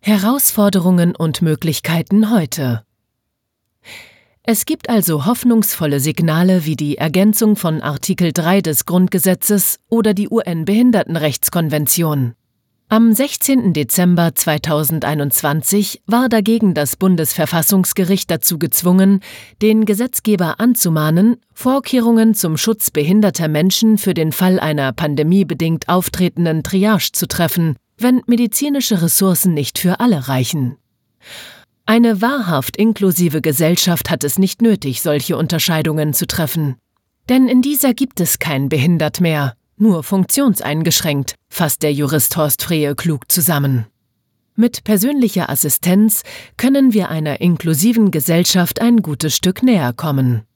Herausforderungen und Möglichkeiten heute. Es gibt also hoffnungsvolle Signale wie die Ergänzung von Artikel 3 des Grundgesetzes oder die UN-Behindertenrechtskonvention. Am 16. Dezember 2021 war dagegen das Bundesverfassungsgericht dazu gezwungen, den Gesetzgeber anzumahnen, Vorkehrungen zum Schutz behinderter Menschen für den Fall einer pandemiebedingt auftretenden Triage zu treffen, wenn medizinische Ressourcen nicht für alle reichen. Eine wahrhaft inklusive Gesellschaft hat es nicht nötig, solche Unterscheidungen zu treffen. Denn in dieser gibt es kein Behindert mehr, nur funktionseingeschränkt, fasst der Jurist Horst Frehe klug zusammen. Mit persönlicher Assistenz können wir einer inklusiven Gesellschaft ein gutes Stück näher kommen.